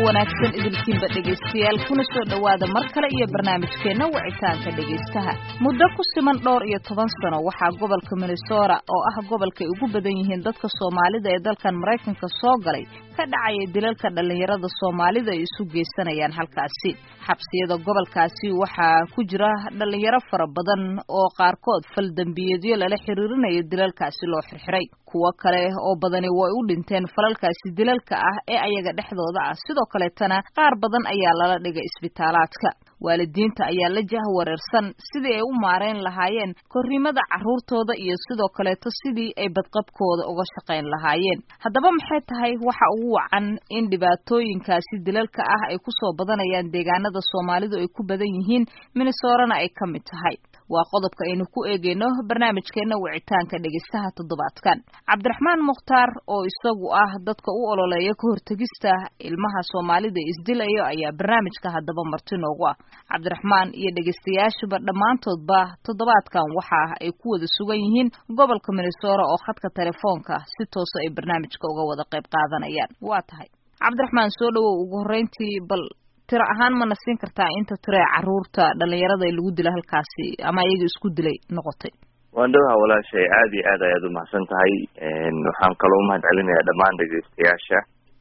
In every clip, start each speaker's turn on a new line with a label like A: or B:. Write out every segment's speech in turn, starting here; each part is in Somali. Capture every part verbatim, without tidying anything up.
A: wanaagsan idinkiinba dhegaystayaal kuna soo dhowaada mar kale iyo barnaamijkeena wicitaanka dhegaystaha. Muddo ku siman dhowr iyo toban sano waxaa gobolka Minnesota oo ah gobolka ugu badan yihiin dadka Soomaalida ee dalkan Mareykanka soo galay ka dhacay dilalka dhalinyarada Soomaalida ay isu geysanayaan halkaasi. Xabsiyada gobolkaasi waxaa ku jira dhalinyaro fara badan oo qaarkood fal dambiyeedyo lala xiriirinayo dilalkaasi loo xirxiray. kuwa kale oo badani way u dhinteen falalkaasi dilalka ah ee ayaga dhexdooda ah sidoo kale tana qaar badan ayaa lala dhigay isbitaalaadka. waalidiinta ayaa la jahwareersan sidii ay u maareen lahaayeen korriimada carruurtooda iyo sidoo kale to sidii ay badqabkooda uga shaqayn lahaayeen. haddaba maxay tahay waxa ugu wacan in dhibaatooyinkaasi dilalka ah ay ku soo badanayaan deegaanada Soomaalidu ay ku badan yihiin Minnesota ay ka mid tahay? waa qodobka aynu ku eegayno barnaamijkeena wicitaanka dhegaystaha toddobaadkan. Cabdiraxmaan Mukhtaar oo isagu ah dadka u ololeeya ka hortagista ilmaha Soomaalida isdilayo ayaa barnaamijka haddaba marti noogu ah. Cabdiraxmaan iyo dhegaystayaashuba dhammaantoodba toddobaadkan waxa ay ku wada sugan yihiin gobolka Minnesota oo khadka telefoonka si toos ah ay barnaamijka uga wada qayb qaadanayaan. waa tahay Cabdiraxmaan, soo dhawow. ugu horreyntii bal tira ahaan ma nasiin kartaa inta tira carruurta dhalinyarada ee lagu dilay halkaasi ama iyaga isku dilay noqotay?
B: waan dhawaha walaashay, aad iyo aad ayaad u mahadsan tahay. waxaan kaloo umahad celinayaa dhammaan dhegaystayaasha.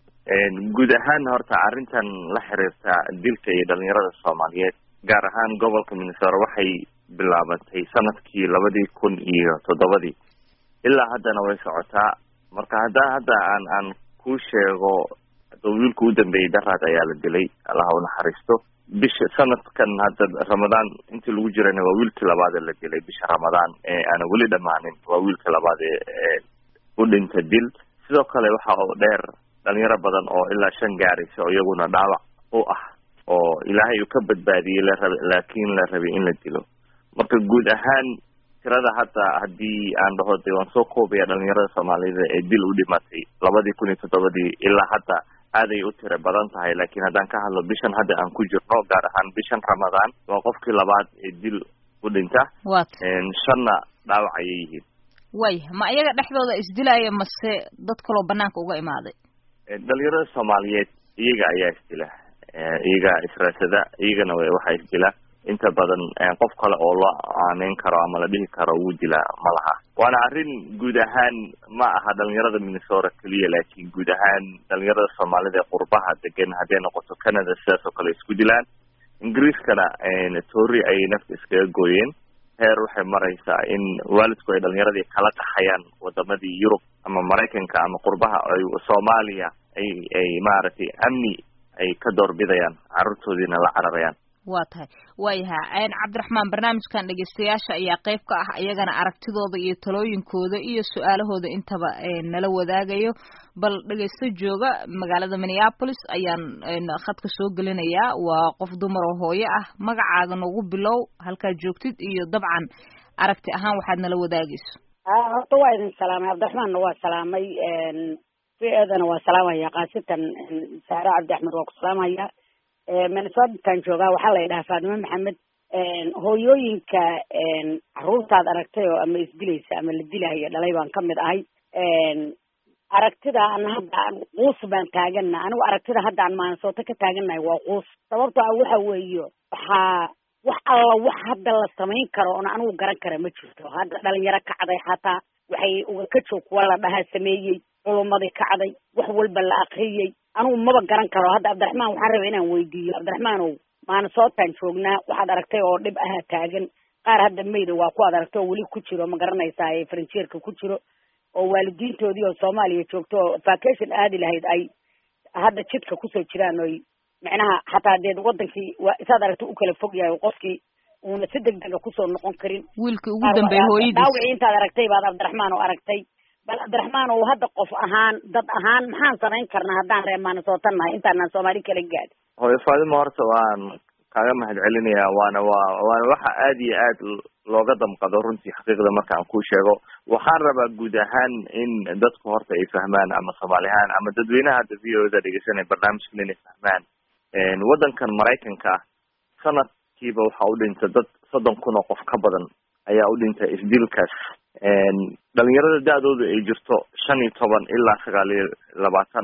B: guud ahaan horta arrintan la xiriirta dilka iyo dhalinyarada Soomaaliyeed gaar ahaan gobolka Minnesota waxay bilaabatay sanadkii labadii kun iyo toddobadii ilaa haddana way socotaa. marka hadda hadda aan aan ku sheego wiilka u dambeeyay daraad ayaa la dilay, allaha u naxariisto. bisha sanadkan hadda Ramadaan intii lagu jirayna waa wiilkii labaad ee la dilay bisha Ramadaan ee aan weli dhamaanin. waa wiilkii labaad ee u dhintay dil. sidoo kale waxa uu dheer dhalinyaro badan oo ilaa shan gaaraysa oo iyaguna dhaawac u ah oo ilaahay uu ka badbaadiyey la rabay laakiin la rabay in la dilo. marka guud ahaan tirada hadda haddii aan dhaho dee waan soo koobaya dhalinyarada Soomaalida ee dil u dhimatay labadii kun iyo toddobadii ilaa hadda aaday u tiro badan tahay. laakiin haddaan ka hadlo bishan hadda aan ku jirno gaar ahaan bishan Ramadaan waa qofkii labaad ee dil u dhinta, shanna dhaawac ayay yihiin.
A: way ma iyaga dhexdooda isdilaya mase dad kaloo banaanka uga imaaday?
B: dhalinyarada Soomaaliyeed iyaga ayaa isdila, iyaga israasada, iyagana waxaa isdila inta badan qof kale oo la aaneyn karo ama la dhihi karo wuu dilaa ma laha. waana arrin guud ahaan ma aha dhalinyarada Minnesota keliya, laakiin guud ahaan dhalinyarada Soomaalida ee qurbaha degan hadday noqoto Canada sidaas oo kale isku dilaan. Ingiriiskana toori ay nafta iskaga gooyeen. heer waxay maraysaa in waalidku ay dhalinyaradii kala taxayaan wadamadii Yurub ama Mareykanka ama qurbaha ay Soomaaliya ay ay maaragtay amni ay ka doorbidayaan carruurtoodiina la cararayaan.
A: waa tahay waayaha Cabdiraxmaan, barnaamijkan dhegaystayaasha ayaa qayb ka ah iyagana aragtidooda iyo talooyinkooda iyo su-aalahooda intaba nala wadaagayo. bal dhegaysto jooga magaalada Minneapolis ayaan khadka soo gelinayaa. waa qof dumar oo hooyo ah. magacaaga noogu bilow, halkaa joogtid iyo dabcan aragti ahaan waxaad nala wadaagayso.
C: horta waa idin salaamay. Cabdiraxmaanna waa salaamay, fiidana waa salaamaya, qaasitan Saara Cabdi Axmed waa ku salaamaya. Minnesota joogaa waxaa la yidhahaa Faadimo Maxamed. hooyooyinka carruurtaad aragtay oo ama isdilaysa ama la dilayo dhalay baan ka mid ahay. aragtida aan hadda quus baan taagana anigu aragtida hadda aan Minnesota ka taaganahay waa quus. sababtoo ah waxa weeyo waxaa wax alla wax hadda la samayn karo oo anigu garan kara ma jirto. hadda dhalinyaro kacday xataa waxay uga ka joog kuwa la dhaha sameeyey, culumadii kacday, wax walba la akhriyey. anigu maba garan karo. hadda Cabdiraxmaan waxaan rabaa inaan weydiiyo. Cabdiraxmaanow, Minnesotaan joognaa, waxaad aragtay oo dhib aha taagan. qaar hadda mayda waa ku aragtay oo weli ku jiro ma garanaysaa ee faranjeerka ku jiro oo waalidiintoodii oo Soomaaliya joogto oo vacation aadi lahayd ay hadda jidka kusoo jiraan oo macnaha xataa deed wadankii waa isaad aragtay u kala fog yahay qofkii uuna si degdeg ah kusoo noqon karin.
A: wiilka ugu dambeeyay hooyadiis
C: dhaawacii intaad aragtay baad Cabdiraxmaan oo aragtay. bal Cabdiraxmaan oo hadda qof ahaan dad ahaan maxaan samayn karnaa haddaan reer Minnesota nahay intaan Soomaali kala gaadhin?
B: hooyo Faadimo, horta waan kaaga mahad celinayaa. waana waa waana waxa aad iyo aad looga damqado runtii xaqiiqda marka aan ku sheego. waxaan rabaa guud ahaan in dadku horta ay fahmaan ama Soomaalihaan ama dadweynaha hadda V O da dhegeysanaya barnaamijkan inay fahmaan. wadankan Mareykanka sanadkiiba waxaa u dhintay dad soddon kun oo qof ka badan ayaa u dhintay isdilkaas. dhalinyarada da-dooda ay jirto shan iyo toban ilaa sagaal iyo labaatan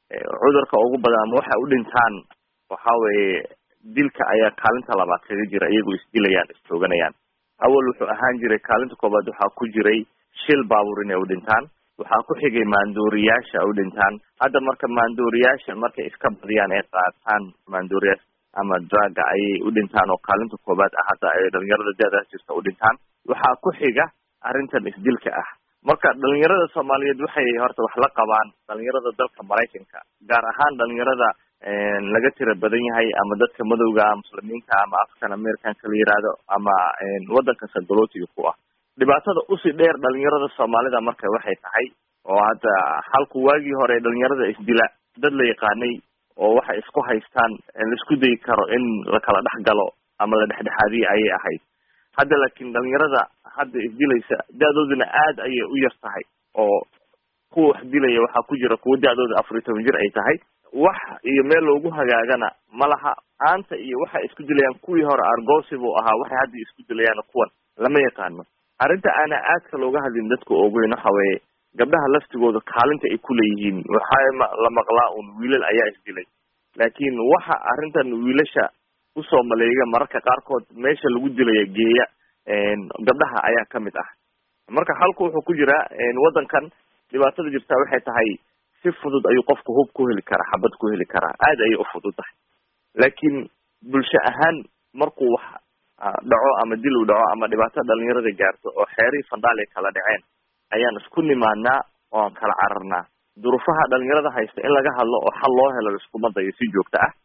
B: cudurka ugu badan ama waxa u dhintaan waxa weeye dilka ayaa kaalinta labaad kaga jira, iyagoo isdilayaan istooganayaan. awal wuxuu ahaan jiray kaalinta koobaad waxaa ku jiray shil baabuur inay u dhintaan, waxaa ku xigay maandooriyaasha u dhintaan. hadda marka maandooriyaasha markay iska badiyaan ay qaataan maandooriyaasha ama druga ayay u dhintaan oo kaalinta koobaad ah hadda ay dhalinyarada da-daas jirta u dhintaan. waxaa ku xiga arrintan isdilka ah. marka dhalinyarada Soomaaliyeed waxay horta wax la qabaan dhalinyarada dalka Mareykanka, gaar ahaan dhalinyarada laga tira badan yahay ama dadka madowga muslimiinta ama African American kala yiraahdo ama wadanka sagolootiga ku ah. dhibaatada usii dheer dhalinyarada Soomaalida marka waxay tahay oo hadda halku waagii hore dhalinyarada isdila dad la yaqaanay oo waxa isku haystaan la isku day karo in la kala dhaxgalo ama la dhexdhexaadiyo ayay ahayd. hadda laakiin dhalinyarada hadda isdilaysa da'dooduna aad ayay u yar tahay oo kuwa isdilaya waxaa ku jira kuwa da'dooda afar iyo toban jir ay tahay. wax iyo meel loogu hagaagana malaha. aanta iyo waxa isku dilayaan kuwii hore argoosi buu ahaa, waxay hadda isku dilayaan kuwan lama yaqaano. arrinta aana aadka looga hadlin dadka ugu weyn waxa weeye gabdhaha laftigooda kaalinta ay ku leeyihiin. waxaa la maqlaa un wiilal ayaa isdilay, laakiin waxa arrintan wiilasha usoo maleega mararka qaarkood meesha lagu dilaya geeya gabdhaha ayaa kamid ah. marka halku wuxuu ku jiraa wadankan dhibaatada jirta waxay tahay si fudud ayuu qofku hub ku heli karaa, xabad ku heli karaa, aad ayay u fududahay. laakiin bulsho ahaan markuu wax dhaco ama dil u dhaco ama dhibaato dhalinyarada gaarto oo xeerii fandhaal ay kala dhaceen ayaan isku nimaanaa oo aan kala cararnaa. duruufaha dhalinyarada haysta in laga hadlo oo xal loo helo iskuma dayo si joogto ah.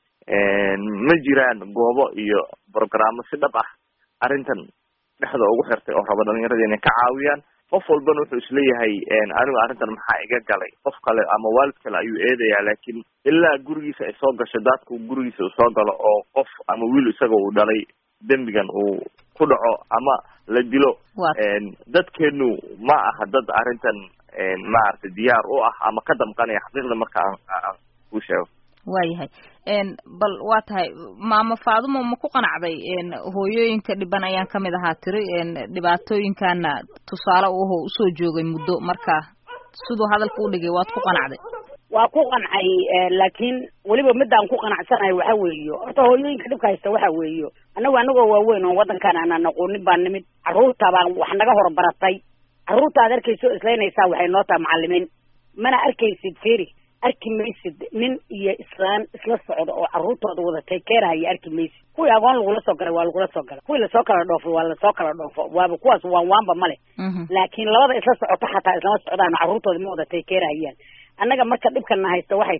B: ma jiraan goobo iyo programo si dhab ah arrintan dhexda ugu xirtay oo raba dhalinyarada inay ka caawiyaan. qof walbana wuxuu isleeyahay anigu arrintan maxaa iga galay, qof kale ama waalid kale ayuu eedayaa. laakiin ilaa gurigiisa ay soo gasho daadku gurigiisa uu soo galo oo qof ama wiil isaga uu dhalay dembigan uu ku dhaco ama la dilo, dadkeenu ma aha dad arrintan maaragtay diyaar u ah ama ka damqanaya xaqiiqda marka aan ku sheego.
A: waayahay bal waa tahay maamo Faadumo ma ku qanacday hooyooyinka dhiban ayaan kamid ahaa tiri dhibaatooyinkana tusaale uu usoo joogay muddo, marka sidoo hadalka u dhigay waad ku qanacday?
C: waa ku qancay, laakiin waliba midaan ku qanacsanahay waxa weeyo horta hooyooyinka dhibka haysta waxa weeyo anagu anagoo waaweyn oo wadankan aan aqoonin baan nimid. carruurta baan wax naga horbaratay. carruurta aad arkayso islaynaysaa waxay noo tahay macallimiin. mana arkaysid fiiri arki maysid nin iyo islaan isla socda oo carruurtooda wadatay keerahaya arki maysid. kuwii agoon lagula soo galay waa lagula soo galay, kuwii lasoo kala dhoofo waa lasoo kala dhoofo, waaba kuwaas waan waanba male. laakiin labada isla socota xataa islama socdaan, carruurtooda ma wadatay keerahayaan. annaga marka dhibkana haysta waxay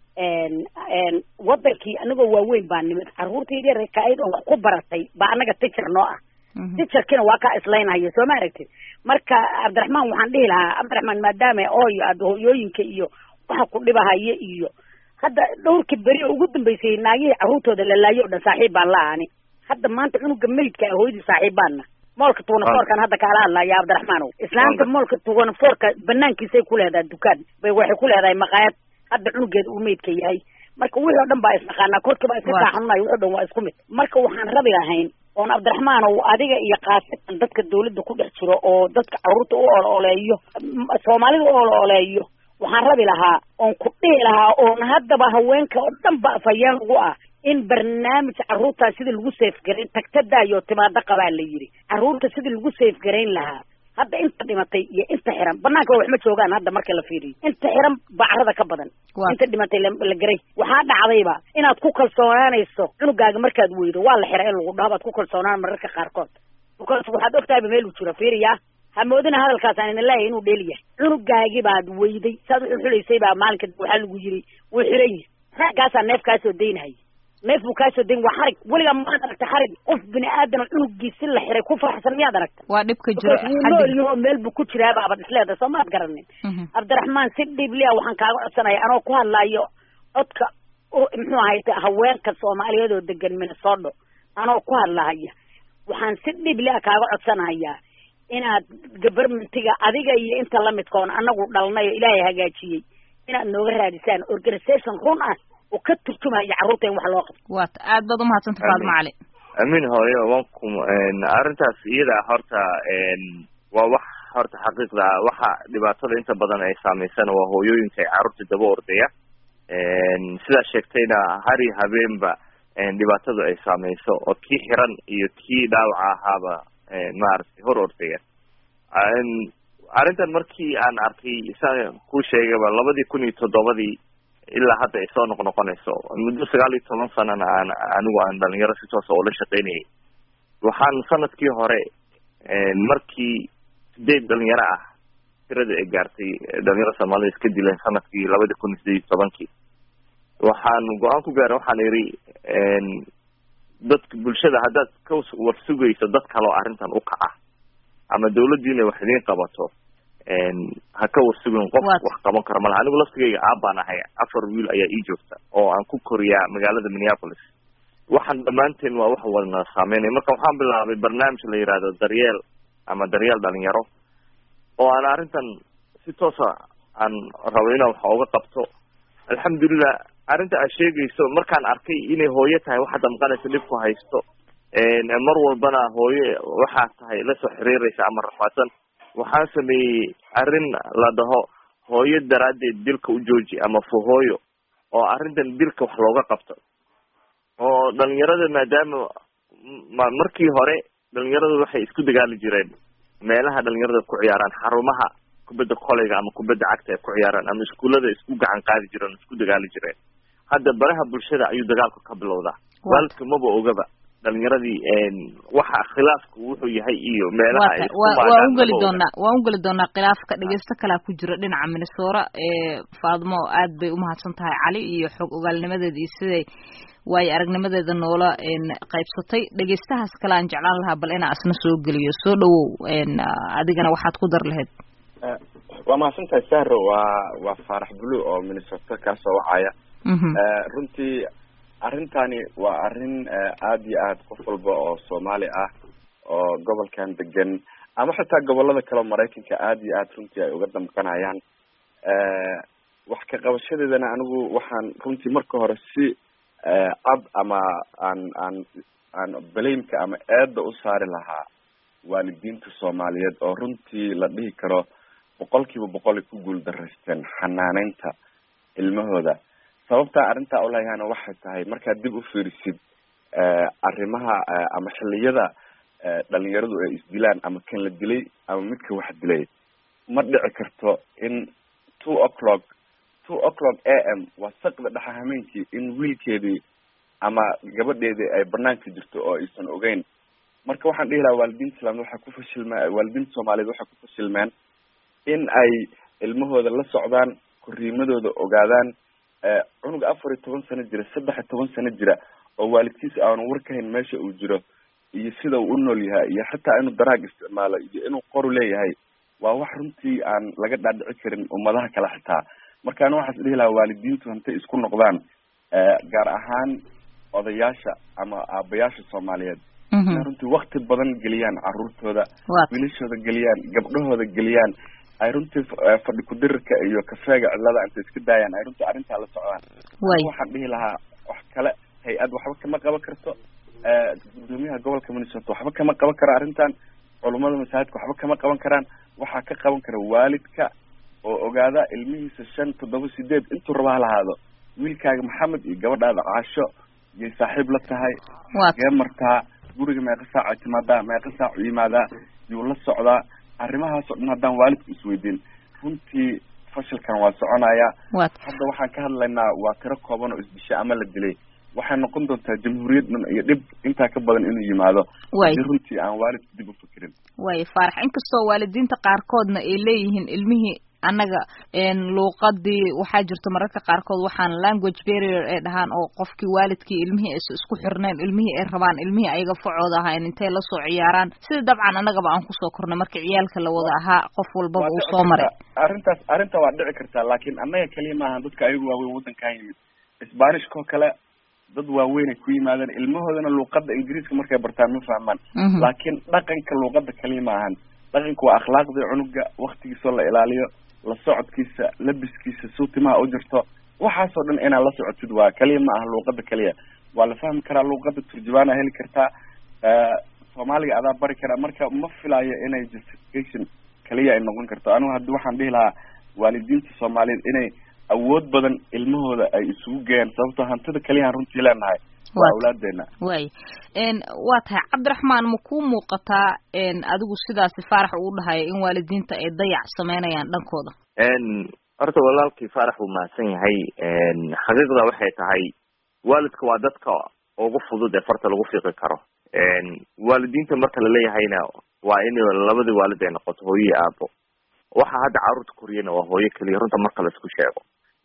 C: tahay wadankii anagoo waaweyn baa nimid. carruurtii yar kaaid oo wax ku baratay baa annaga teacher noo ah. teacherkina waa kaa islaynaya soo ma aragtid. marka Cabdiraxmaan waxaan dhihi lahaa Cabdiraxmaan maadaama ooyo aad hooyooyinka iyo waxa ku dhibahaya iyo hadda dhowrkii beri ugu dambeysay naagihii carruurtooda la laayo dhan saaxiib baan la-aani. hadda maanta cunuga meydka ah hooyadii saaxiib baanna. moolka tuugana foorkan hadda kaala hadlaya Cabdiraxmaanow. islaanta moolka tuugana foorka banaankiisay ku leedahay dukaan bay waxay ku leedahay maqaayad hadda cunugeeda uu meydka yahay. marka wixii oo dhan baa isnaqaanaa, korkii baa iska kaaxanunayo, wixii oo dhan waa isku mid. marka waxaan rabi lahayn oon Cabdiraxmaanow adiga iyo qaasatan dadka dawladda ku dhex jiro oo dadka carruurta u ololeeyo Soomaalida u ololeeyo waxaan rabi lahaa oon ku dhihi lahaa oon haddaba haweenka oo dhan ba afayaan ugu ah in barnaamij carruurta sidii lagu safegareyn tagtadaayo timaado qabaa la yiri. carruurta sidii lagu safegareyn lahaa hadda inta dhimatay iyo inta xiran banaanka wax ma joogaan. hadda marka la fiiriyo inta xiran bacrada ka badan inta dhimatay la garay. waxaa dhacdayba inaad ku kalsoonaanayso cunugaaga markaad weydo waa la xiray in lagu dhaho baad ku kalsoonaan mararka qaarkood. because waxaad ogtahay meel uu jiro fiiriya hamoodina hadalkaas aan idin leeyahay inuu dheeliyahay. cunugaagii baad weyday saad u xulaysay baa maalinka waxaa lagu yiri wuu xiran yahay. raagaasaa neef kaasoo daynahaya. neef buu kaasoo dayn waa xarig. weligaa maad aragta xarig qof bini aadana cunugiisi la xiray ku faraxsan miyaad aragta?
A: waa dhibka jiro
C: xagga meel buu ku jiraa baabad isleedahay soo maad garanin. Cabdiraxmaan si dhibliya waxaan kaaga codsanaya anoo ku hadlaayo codka muxuu ahayd haweenka Soomaaliyeed oo degan Minnesota anoo ku hadlaaya waxaan si dhibliya kaaga codsanayaa inaad governmentiga adiga iyo inta la midkoon anagu dhalnay ilaahay hagaajiyay inaad nooga raadisaan organization run ah oo ka turjumaya carruurta in wax loo qabto.
A: waa aad baad u mahadsantahay Faadumo Cali.
B: amiin hooyo wankum arrintaas iyada horta waa wax horta xaqiiqda waxa dhibaatada inta badan ay saameysana waa hooyooyinka ay carruurta daba ordaya. sidaa sheegtayna hari habeenba dhibaatadu ay saameyso oo kii xiran iyo kii dhaawaca ahaaba maaragtay hor ordaya. arrintan markii aan arkay saa ku sheegaba labadii kun iyo toddobadii ilaa hadda ay soo noqnoqonayso muddo sagaal iyo toban sanana aan anigu aan dhalinyaro si toosa oo la shaqaynayay. waxaan sanadkii hore markii sideed dhalinyaro ah tirada ay gaartay dhalinyaro Soomaalida iska dileen sanadkii labadii kun iyo sideed iyo tobankii waxaan go-aan ku gaaray waxaan yiri dadka bulshada haddaad ka war sugayso dad kale oo arrintan u kaca ama dawladdiina wax idin qabato ha ka war sugin qof wax qaban karo malaha. anigu laftigayga aabbaan ahay afar wiil ayaa ii joogta oo aan ku koriyaa magaalada Minneapolis. waxaan dhammaanteen waa wax wadna saameynay. marka waxaan bilaabay barnaamij la yiraahdo daryeel ama daryeel dhalinyaro oo aan arrintan si toosa aan rabo inaan wax uga qabto. alxamdulillah arrinta aad sheegayso markaan arkay inay hooyo tahay waxa damqanaysa dhib ku haysto mar walbana hooyo waxaa tahay la soo xiriiraysa ama rafaadsan waxaan sameeyey arrin la dhaho hooyo daraaddeed dilka u jooji ama fuhooyo oo arrintan dilka wax looga qabto. oo dhalinyarada maadaama markii hore dhalinyaradu waxay isku dagaali jireen meelaha dhalinyarada ku ciyaaraan xarumaha kubadda koleyga ama kubadda cagta ay ku ciyaaraan ama iskuullada isku gacan qaadi jireen isku dagaali jireen. hadda baraha bulshada ayuu dagaalku ka bilowdaa. waalidka maba ogaba dhalinyaradii waxa khilaafku wuxuu yahay iyo meelaha ay
A: waa u gali doonaa waa u gali doonaa khilaafka dhageysta kala ku jira dhinaca Minnesota ee Faadmo aad bay u mahadsan tahay Cali iyo xog ogaalnimadeeda iyo siday way aragnimadeeda noola qaybsatay. dhageystahaas kale aan jeclaan lahaa bal inaan asna soo geliyo soo dhawow adigana waxaad ku dar lahayd.
D: waa mahadsantahay Sahro. waa waa Faarax Bulu oo Minnesota ka soo wacaya. runtii arrintani waa arrin aad iyo aad qof walba oo Soomaali ah oo gobolkan degan ama xitaa gobolada kale Mareykanka aad iyo aad runtii ay uga damqanayaan. wax ka qabashadeedana anigu waxaan runtii marka hore si cad ama aan aan aan baleemka ama eedda u saari lahaa waalidiinta Soomaaliyeed oo runtii la dhihi karo boqolkiiba boqol ku guul daraysteen xanaaneynta ilmahooda. sababta arrinta oo leeyahayna waxay tahay markaad dib u fiirisid arrimaha ama xilliyada dhalinyaradu ay isdilaan ama kan la dilay ama midka wax dilay ma dhici karto in two o'clock two o'clock a m waa saqda dhexe habeenkii in wiilkeedii ama gabadheedii ay banaanka jirto oo aysan ogeyn. marka waxaan dhihi lahaa waalidiinta islaamda waxay ku fashilmeen waalidiinta Soomaaliyeed waxay ku fashilmeen in ay ilmahooda la socdaan korriimadooda ogaadaan. cunuga afar iyo toban sano jira saddex iyo toban sano jira oo waalidkiisa aanu war ka hayn meesha uu jiro iyo sida uu u nool yahay iyo xataa inuu daraag isticmaalo iyo inuu qoru leeyahay waa wax runtii aan laga dhaadhici karin ummadaha kale xitaa. marka ana waxaas dhihi lahaa waalidiintu hantay isku noqdaan gaar ahaan odayaasha ama aabayaasha Soomaaliyeed inay runtii wakti badan geliyaan carruurtooda wiilashooda geliyaan gabdhahooda geliyaan ay runtii fadhi ku-dirirka iyo kafeega cidlada intay iska daayaan ay runtii arrintaa la socdaan. waxaan dhihi lahaa wax kale hay-ad waxba kama qaban karto. gudoomiyaha gobolka Minnesota waxba kama qaban karo arrintan. culummada masaajidka waxba kama qaban karaan. waxaa ka qaban kara waalidka oo ogaada ilmihiisa shan toddoba sideed intuu raba ha lahaado wiilkaaga Maxamed iyo gabadhaada Caasho yay saaxiib la tahay gee martaa guriga meeqa saac ay timaadaa meeqa saac u yimaadaa yuu la socdaa. arrimahaas oo dhan haddaan waalidku isweydiin runtii fashilkan waa soconaya. hadda waxaan ka hadlaynaa waa tiro kooban oo isdisha ama la dilay. waxay noqon doontaa jamhuuriyad dhan iyo dhib intaa ka badan inuu yimaado haddii runtii aan waalidku dib u fikirin.
A: way Faarax inkastoo waalidiinta qaarkoodna ay leeyihiin ilmihii annaga luuqadii waxaa jirta mararka qaarkood waxaan language barrier ee dhahaan oo qofkii waalidkii ilmihii ay isku xirneen ilmihii ay rabaan ilmihii ayaga facooda ahayn intay la soo ciyaaraan sida dabcan annagaba aan kusoo kornay marka ciyaalka la wada ahaa qof walbaba uu soo maray.
D: arrintaas arrinta waa dhici kartaa laakiin annaga kaliya maahan dadka ayagu waaweyn waddankan yimid Isbaanishkoo kale dad waaweyn ay ku yimaadeen ilmahoodana luuqadda ingiriiska markay bartaan ma fahmaan. laakiin dhaqanka luuqadda kaliya maahan dhaqanku waa akhlaaqda cunuga waqtigiisa la ilaaliyo la socodkiisa labiskiisa suutimaha u jirto waxaasoo dhan inaad la socotid waa kaliya ma aha luuqadda kaliya waa la fahmi karaa luuqadda turjubaana heli kartaa Soomaaliga adaa bari karaa. marka ma filayo inay justification kaliya ay noqon karto. anigu hadda waxaan dhihi lahaa waalidiinta Soomaaliyeed inay awood badan ilmahooda ay isugu geeyaan sababtoo hantida kaliya aan runtii leenahay waa awlaadeena.
A: way een waa tahay Cabdiraxmaan ma ku muuqataa een adigu sidaas Faarax uu dhahay in waalidiinta ay dayac sameynayaan dhankooda?
B: een horta walaalkii Faarax uu maasan yahay een xaqiiqda waxay tahay waalidka waa dadka ugu fudud ee farta lagu fiiqi karo. een waalidiinta marka la leeyahayna waa in labadii waalid ay noqoto hooyo iyo aabo. waxa hadda carruurta koriyana waa hooyo kaliya runta marka la isku sheego.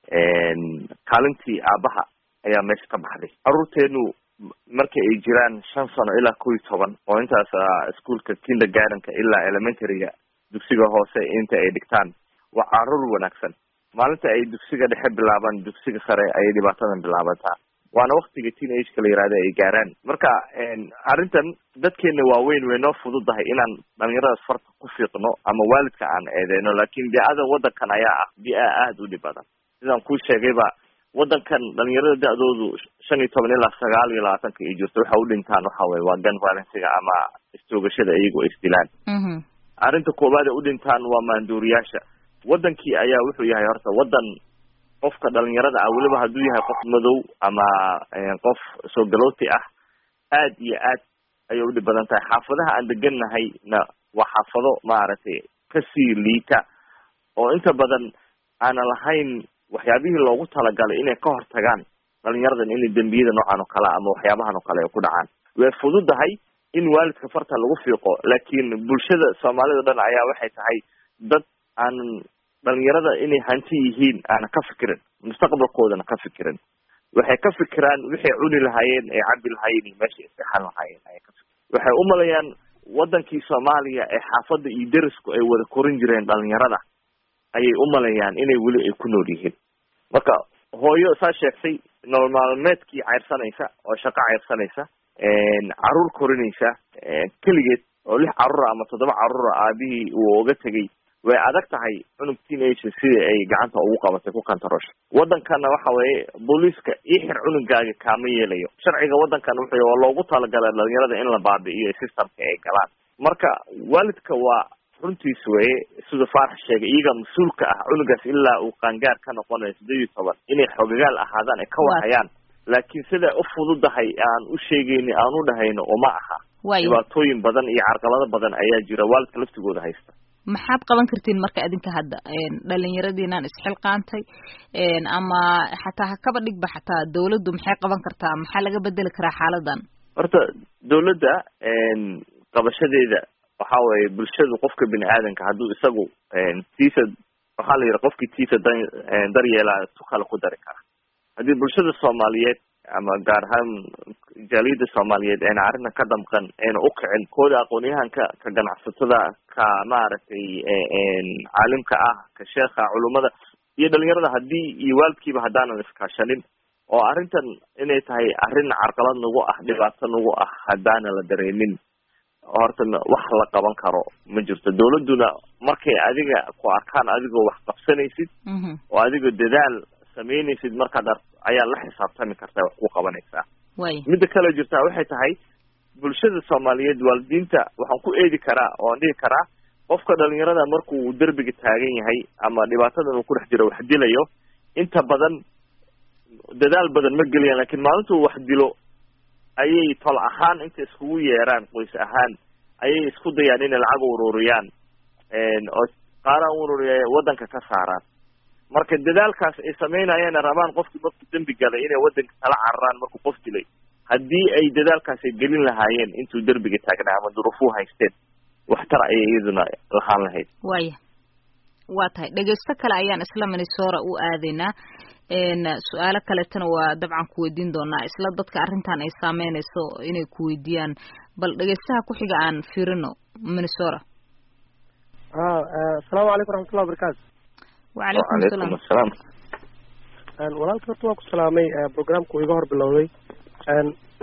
B: een kaalintii aabaha ayaa meesha ka baxday. carruurteenu markii ay jiraan shan sano ilaa kow iyo toban oo intaas iskuulka kindergarten-ka ilaa elementary-ga dugsiga hoose inta ay dhigtaan waa carruur wanaagsan. maalinta ay dugsiga dhexe bilaabaan dugsiga sare ayay dhibaatadan bilaabataa. waana waqtiga teenage-ka la yiraahdo ay gaaraan. marka arrintan dadkeena waaweyn way noo fududahay inaan dhalinyarada farta ku fiiqno ama waalidka aan eedeyno, laakiin bi'ada wadankan ayaa ah bi'a aad u dhib badan. sidaan kuu sheegayba wadankan dhalinyarada da-doodu shan iyo toban ilaa sagaal iyo labaatanka ay jirto waxa u dhintaan waxa weye waa gun violence-ga ama istoogashada iyagu isdilaan. arrinta koowaad ee u dhintaan waa maanduuriyaasha. wadankii ayaa wuxuu yahay horta wadan qofka dhalinyarada ah weliba hadduu yahay qof madow ama qof soo galooti ah aad iyo aad ayay u dhib badan tahay. xaafadaha aan deganahayna waa xaafado maaragtay kasii liita oo inta badan aanan lahayn waxyaabihii loogu talagalay inay ka hortagaan dhalinyaradan inay dembiyada noocan oo kale ama waxyaabahan oo kale ay ku dhacaan. way fududahay in waalidka farta lagu fiiqo, laakiin bulshada Soomaalida dhan ayaa waxay tahay dad aan dhalinyarada inay hanti yihiin aan ka fikirin, mustaqbalkoodana ka fikirin. waxay ka fikiraan wixii cuni lahaayeen ee cabi lahaayeen meeshii isxal lahaayeen ay ka fikiraan. waxay u maleeyaan wadankii Soomaaliya ee xaafada iyo derisku ay wada korin jireen dhalinyarada ayay u maleeyaan inay weli ay ku nool yihiin. marka hooyo saa sheegtay nolol maalmeedkii cayrsanaysa oo shaqo cayrsanaysa een carruur korinaysa keligeed oo lix carruur ama toddoba carruur aabihii uu uga tegay way adag tahay cunug teenage sidii ay gacanta ugu qabatay ku kantarosho. wadankana waxa weeye booliiska ii xir cunugaaga kaama yeelayo. sharciga wadankan wuxuu waa loogu talagalay dhalinyarada in la baabi'iyo systemka ay galaan. marka waalidka waa runtiis weeye sida Faarax sheegay iyaga mas-uulka ah cunugaas ilaa uu qaangaar ka noqonayo siddeed iyo toban inay xoogagaal ahaadaan ay ka wahayaan. laakiin sida u fududahay aan u sheegayni aan u dhahayno oo ma aha. dhibaatooyin badan iyo carqalado badan ayaa jira waalidka laftigooda haysta.
A: maxaad qaban kartiin marka adinka hadda dhalinyaradiinaan isxilqaantay ama xataa hakaba dhigba xataa dawladdu maxay qaban kartaa? maxaa laga bedeli karaa xaaladan?
B: horta dawladda qabashadeeda waxa weeye bulshadu qofka bini aadanka hadduu isagu tiisa waxaa la yidhi qofkii tiisa daryeelaa tukala ku dari kara. haddii bulshada Soomaaliyeed ama gaar ahaan jaaliyada Soomaaliyeed ayna arrintan ka damqan ayna u kicin kooda aqoonyahanka ka ganacsatada ka maaragtay caalimka ah ka sheekha culimada iyo dhalinyarada haddii iyo waalidkiiba haddaanan iskaashanin oo arrintan inay tahay arrin carqalad nagu ah dhibaato nagu ah haddaanan la dareemin horta wax la qaban karo ma jirto. dawladuna markay adiga ku arkaan adigoo wax qabsanaysid oo adigoo dadaal sameynaysid markaad ayaa la xisaabtami kartaa wax ku qabanaysaa. midda kale jirtaa waxay tahay bulshada Soomaaliyeed waalidiinta waxaan ku eedi karaa oo aan dhihi karaa qofka dhalinyarada markuu derbiga taagan yahay ama dhibaatadan uu ku dhex jiro wax dilayo inta badan dadaal badan ma geliyaan, laakiin maalintuu wax dilo ayay tol ahaan inta iskugu yeeraan qoys ahaan ayay isku dayaan inay lacag ururiyaan oo qaaraan ururiya wadanka ka saaraan. marka dadaalkaas ay sameynayaan rabaan qofkii markuu dambi galay inay wadanka kala cararaan markuu qof dilay. haddii ay dadaalkaas ay gelin lahaayeen intuu derbiga taagnaa ama duruufuu haysteen waxtar ayay iyaduna lahaan lahayd.
A: waaya waa tahay dhegeysto kale ayaan isla Minnesota u aadaynaa. su-aalo kaletana waa dabcan ku weydiin doonaa isla dadka arrintan ay saameynayso inay ku weydiiyaan. bal dhegeystaha ku xiga aan fiirino Minnesota.
E: asalaamu calaykum waraxmatullahi wabarakaatu.
A: وعليكم السلام.
B: السلام.
E: أن ولالك horta ku salaamay programku iga hor bilowday. An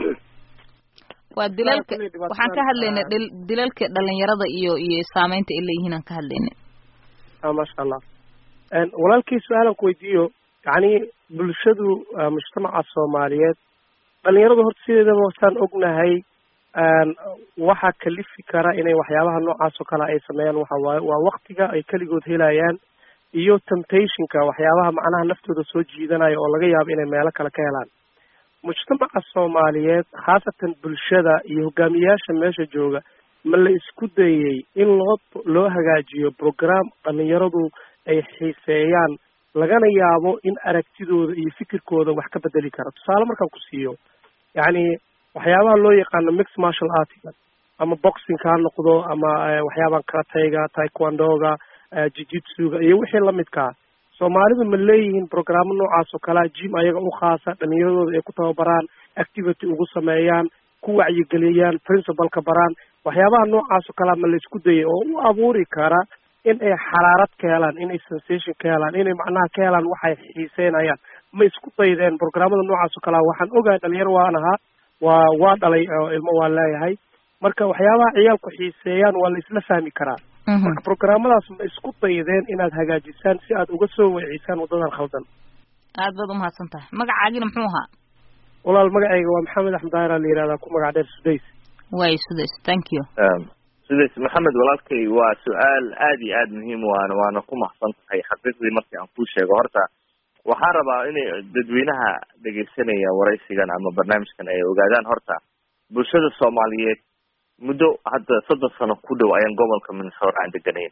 A: waa dilalka waxaan ka hadlaynay dilalka dhalinyarada iyo iyo saameynta ay leeyihiin aan ka hadlaynay.
E: ah ma sha Allah. An walaalkii su'aalan ku weydiiyo yani bulshadu mujtamaca Soomaaliyeed dhalinyaradu horta sideedaba waxaan ognahay an waxa kalifi kara inay waxyaabaha noocaas oo kale ay sameeyaan waxa waa waqtiga ay kaligood helayaan iyo temptationka waxyaabaha macnaha naftooda soo jiidanaya oo laga yaabo inay meelo kale ka helaan. mujtamaca Soomaaliyeed khaasatan bulshada iyo hogaamiyaasha meesha jooga ma la isku dayay in loo loo hagaajiyo program dhalinyaradu ay xiiseeyaan lagana yaabo in aragtidooda iyo fikirkooda wax ka bedeli kara. tusaale markaan ku siiyo yacni waxyaabaha loo yaqaano mixed martial arts ama boxing ha noqdo ama waxyaabaha karatayga, taekwondoga, jiu-jitsuga iyo wixii lamidkaa. Soomaalidu ma leeyihiin programo noocaas oo kala gym ayaga u khaasa dhalinyaradooda ay ku tababaraan, activity ugu sameeyaan, ku wacyigeliyaan, principalka baraan. waxyaabaha noocaas oo kala ma la isku dayay oo u abuuri kara in ay xaraarad ka helaan, in ay sensation ka helaan, inay macnaha ka helaan waxay xiiseynayaan. ma isku daydeen programada noocaas oo kala? waxaan ogahay dhalinyaro waan ahaa, waa waa dhalay ilmo waan leeyahay, marka waxyaabaha ciyaalku xiiseeyaan waa la isla fahmi karaa. marka programadaas ma isku daydeen inaad hagaajisaan si aad uga soo weecisaan wadadan khaldan?
A: aad baad umahadsan tahay. magacaagina muxuu ahaa?
E: walaal magacayga waa maxamed axmed daahir la yihahdaa, ku magac dheer Sudays.
A: way Sudays, thank you.
B: um Sudays maxamed, walaalkay waa su-aal aad iyo aad muhiim waana waana ku mahadsan tahay. xaqiiqdii markii aan kuu sheego, horta waxaan rabaa inay dadweynaha dhegaysanaya waraysigan ama barnaamijkan ay ogaadaan, horta bulshada Soomaaliyeed muddo hadda soddon sano ku dhow ayaan gobolka Minnesota aan deganayn.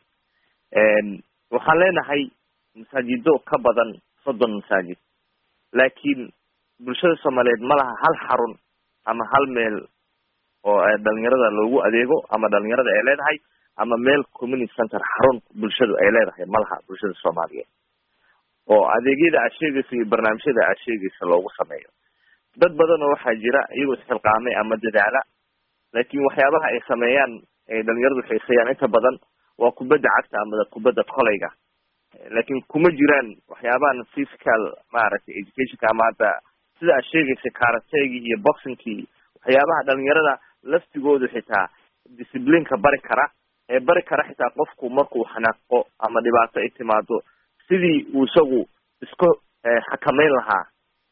B: waxaan leenahay masaajido ka badan soddon masaajid, laakiin bulshada Soomaaliyeed ma laha hal xarun ama hal meel oo dhalinyarada loogu adeego, ama dhalinyarada ay leedahay, ama meel community center xarun bulshadu ay leedahay ma laha bulshada Soomaaliyeed oo adeegyada aad sheegaysa iyo barnaamijyada aad sheegaysa loogu sameeyo. dad badan oo waxaa jira iyagoo isxilqaamay ama dadaala, laakiin waxyaabaha ay sameeyaan ay dhalinyaradu xiiseeyaan inta badan waa kubadda cagta ama kubadda kolayga, laakiin kuma jiraan waxyaabahan physical maaragtay educationka ama hadda sida aad sheegaysa karategi iyo boxingkii, waxyaabaha dhalinyarada laftigoodu xitaa disciplineka bari kara ee bari kara xitaa qofku markuu xanaaqo ama dhibaato ay timaado sidii uu isagu isku xakameyn lahaa.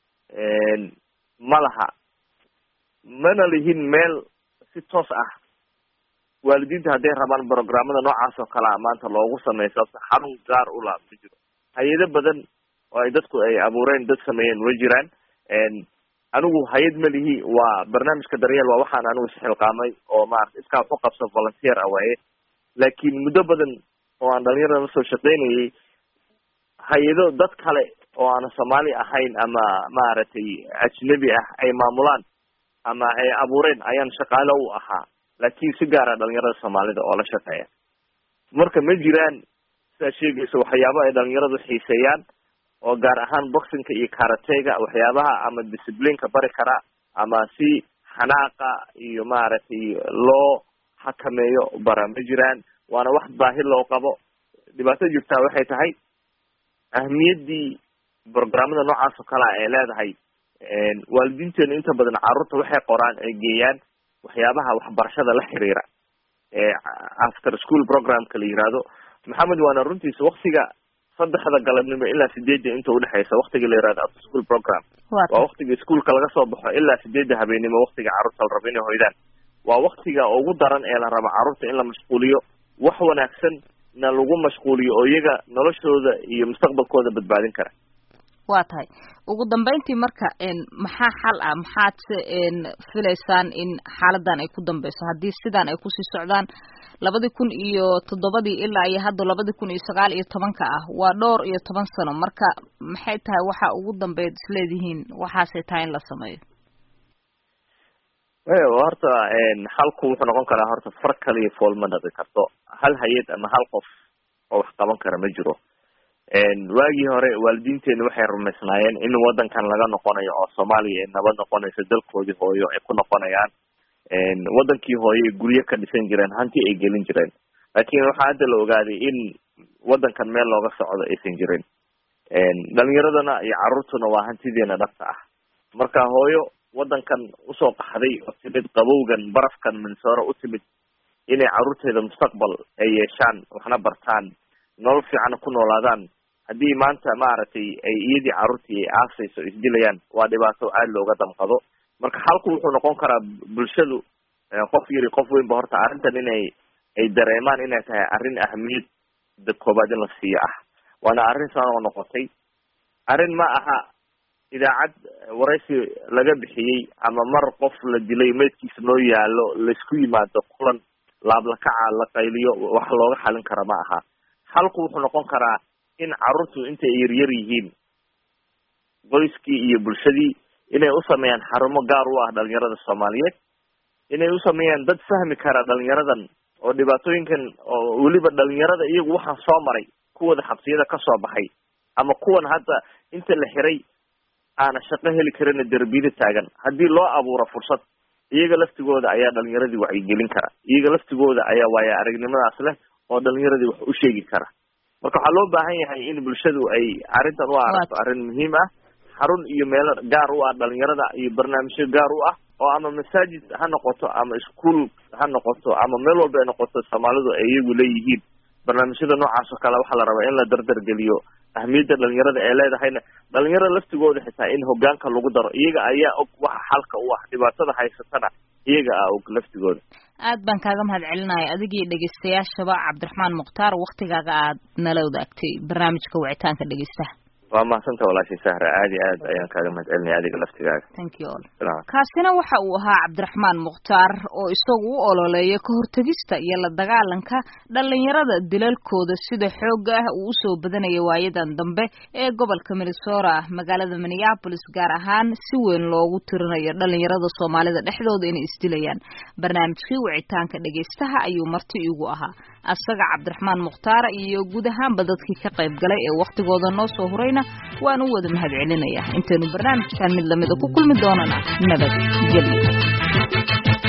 B: ma laha mana lihin meel si toos ah waalidiinta hadday rabaan programada noocaas oo kale maanta loogu sameeyo, sababta xarun gaar u la ma jiro. hay-ado badan oo ay dadku ay abuureen, dad sameeyeen way jiraan. anigu hay-ad ma lihi, waa barnaamijka daryeel, waa waxaan anigu isxilqaamay oo maarata iskaa wax u qabso volunteer ah waaye. laakiin muddo badan oo aan dhalinyarada la soo shaqaynayay, hay-ado dad kale oo aan Soomaali ahayn ama maaragtay ajnabi ah ay maamulaan ama ay abuureen ayaan shaqaale u ahaa, laakiin si gaar ah dhalinyarada Soomaalida oo la shaqeeya. marka ma jiraan sidaa sheegaysa waxyaabo ay dhalinyaradu xiiseeyaan oo gaar ahaan boxingka iyo karatega, waxyaabaha ama disciplineka bari kara ama si xanaaqa iyo maaragtay loo xakameeyo bara ma jiraan. waana wax baahi loo qabo. dhibaato jirtaa waxay tahay ahmiyaddii programada noocaas oo kale ay leedahay. waalidiinteenu inta badan carruurta waxay qoraan ay geeyaan waxyaabaha waxbarashada la xiriira ee after school programka la yiraahdo. maxamed, waana runtiisa waktiga saddexda galabnimo ilaa sideedda inta udhexeysa waktiga la yirahdo after school program waa waktiga iskuolka laga soo baxo ilaa sideedda habeenimo, waktiga carruurta la rabo inay hoydaan. waa waktiga ugu daran ee la rabo carruurta in la mashquuliyo, wax wanaagsan na lagu mashquuliyo oo iyaga noloshooda iyo mustaqbalkooda badbaadin kara.
A: waa tahay ugu dambeyntii marka maxaa xal ah, maxaad filaysaan in xaaladan ay ku dambeyso haddii sidan ay kusii socdaan? labadii kun iyo toddobadii ilaa iyo hadda labadii kun iyo sagaal iyo tobanka ah, waa dhowr iyo toban sano. marka maxay tahay waxa ugu dambeyd isleedihiin waxaasay tahay in la sameeyo?
B: horta xalku wuxuu noqon karaa, horta far kaliya fool ma dhaqi karto. hal hay-ad ama hal qof oo wax qaban kara ma jiro. waagii hore waalidiinteenu waxay rumaysnaayeen in wadankan laga noqonayo oo Soomaaliya ay nabad noqonayso, dalkoodii hooyo ay ku noqonayaan. wadankii hooyo guryo ka dhisan jireen, hanti ay gelin jireen. laakiin waxaa hadda la ogaaday in wadankan meel looga socdo aysan jirin. dhalinyaradana iyo carruurtuna waa hantideena dhabta ah. marka hooyo wadankan usoo qaxday oo timid qabowgan barafkan Minnesota u timid inay carruurteeda mustaqbal ay yeeshaan, waxna bartaan, nolol fiican ku noolaadaan, haddii maanta maaragtay ay iyadii carruurtii ay aasayso isdilayaan, waa dhibaato aad looga damqado. marka xalku wuxuu noqon karaa bulshadu, qof yari qof weynba, horta arrintan inay ay dareemaan inay tahay arrin ahmiyadda koobaad in la siiyo ah. waana arrin soo noqotay. arrin ma aha idaacad waraysi laga bixiyey ama mar qof la dilay meedkiisa noo yaalo la isku yimaado kulan laab la kaca la qayliyo wax looga xalin kara ma aha. halku wuxuu noqon karaa in carruurtu inta ay yar yar yihiin qoyskii iyo bulshadii inay u sameeyaan xarumo gaar u ah dhalinyarada Soomaaliyeed, inay u sameeyaan dad fahmi kara dhalinyaradan oo dhibaatooyinkan oo waliba dhalinyarada iyagu waxaan soo maray kuwada xabsiyada ka soo baxay ama kuwan hadda inta la xiray aan shaqo heli karin darbiyada taagan. haddii loo abuuro fursad iyaga laftigooda ayaa dhalinyaradii wacyi gelin kara, iyaga laftigooda ayaa waaya aragnimadaas leh oo dhalinyaradii wax u sheegi kara. marka waxaa loo baahan yahay in bulshadu ay arrintan u aragto arrin muhiim ah, xarun iyo meel gaar u ah dhalinyarada iyo barnaamijyo gaar u ah oo ama masaajid ha noqoto ama iskuul ha noqoto ama meel walba ay noqoto Soomaalidu ay iyagu leeyihiin. barnaamijyada noocaas oo kale waxaa la rabaa in la dardar geliyo ahmiyadda dhalinyarada ee leedahayna dhalinyarada laftigooda xitaa in hoggaanka lagu daro, iyaga ayaa og waxa xalka u ah dhibaatada haysatana iyaga ah og laftigooda.
A: aad baan kaaga mahad celinaya adigii dhegeystayaashaba Cabdiraxmaan Mukhtaar waqtigaaga aad nala wadaagtay barnaamijka wicitaanka dhegeystaha.
B: waa mahadsantahay walaashii Sahra, aad iyo aad ayaan kaaga mahad celinaya adiga laftigaaga.
A: Thank you all. kaasina waxa uu ahaa Cabdiraxmaan Mukhtaar oo isagu u ololeeya ka hortagista iyo la dagaalanka dhalinyarada dilalkooda sida xoogga ah uu soo badanaya waayadan dambe ee gobolka Minnesota magaalada Minneapolis gaar ahaan si weyn loogu tirinayo dhalinyarada Soomaalida dhexdooda inay isdilayaan. barnaamijkii wicitaanka dhegeystaha ayuu marti igu ahaa asaga Cabdiraxmaan Mukhtaar iyo guud ahaanba dadkii ka qayb galay ee waqtigooda noo soo hurayna waan u wada mahad celinayaa. intaanu barnaamijkan mid lamid ah ku kulmi doonana nabad gelyo.